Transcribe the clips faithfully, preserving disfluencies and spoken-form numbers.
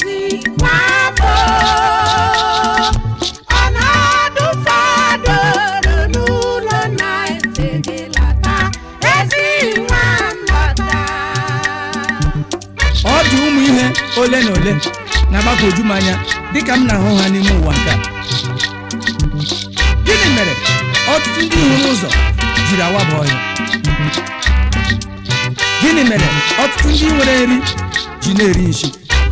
ole na ole na-agbagwoju m anya dịka m na-ahụ ha n'ime ụwa nke a. Gịnị mere ọtụtụ ndị hụrụ ụzọ jiri awaba ọhịa? Gịnị mere ọtụtụ ndị nwere nri ji na-eri nshi?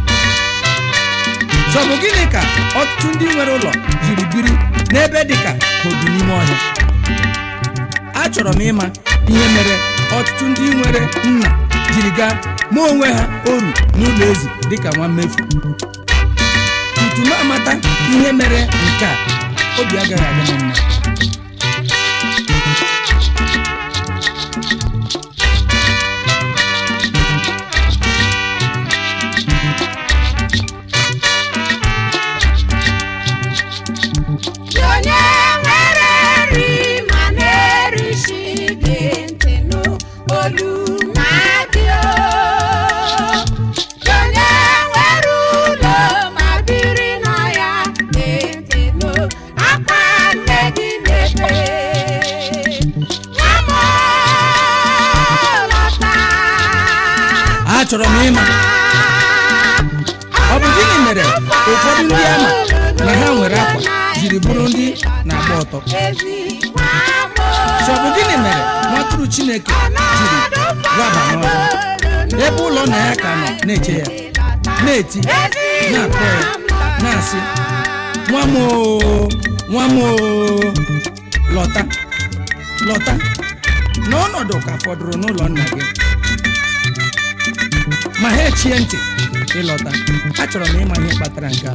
Sọ bụ gịnị ka ọtụtụ ndị nwere ụlọ jiri biri n'ebe dịka obi n'ime ọhịa? Achọrọ m ịma ihe mere ọtụtụ ndị nwere nna jiri gaa ma onwe ha oru n'ụlọ ezi dịka nwa mmefu. Tutu m amata ihe mere nke a, obi agaghị adị m mma. Achọrọ m ịma ọ bụ gịnị mere ụfọdụ ndị ama na ha nwere akwa jiri bụrụ ndị na-agba ọtọ? Sọ bụ gịnị mere nwatụrụ Chineke jiri waba n'ọhịa ebe ụlọ nna ya ka nọ na-eche ya, na-eti, na-akpọ ya, na-asị, nwa m oo, nwa m oo, lọta lọta, n'ọnọdụ ka fọdụrụ n'ụlọ nna gị ma ha echie ntị ịlọta. Achọrọ m ịma ihe kpatara nke a.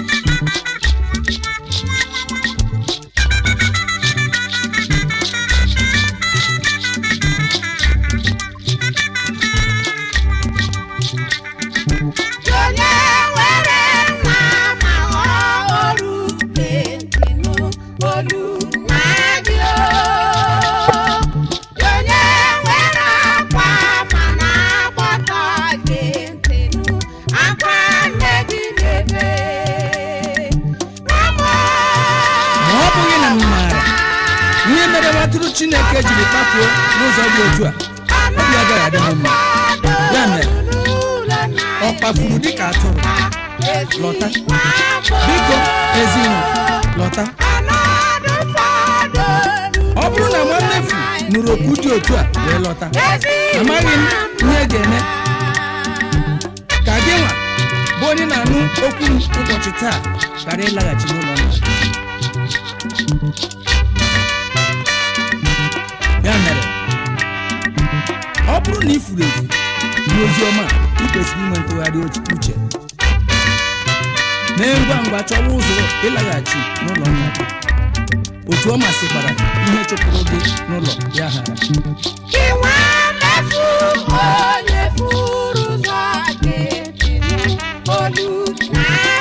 Chineke jiri kpafuo n'ụzọ dị otu a, obi agaghị adị m mma. Ya mere ọ kpafuru dịka atụrụ. Lọta biko, ezinụlọ, lọta. Ọ bụrụ na nwa mmefu nụrụ okwu dị otu a wee lọta, amaghị m ihe ga-eme. Ka gị nwa bụ onye na-anụ okwu m ụbọchị taa ghara ịlaghachi n'ụlọ nna. Ya mere ọ bụrụ na ị furu efu n'ozi ọma, ị kwesịrị inwe ntụgharị uche. Mee ngwa ngwa chọwa ụzọ ịlaghachi n'ụlọ nna gị. Otu ọ masịkwara ihe chụpụrụ gị n'ụlọ ya ghara. Onye furu ụzọ ga-etinye olu na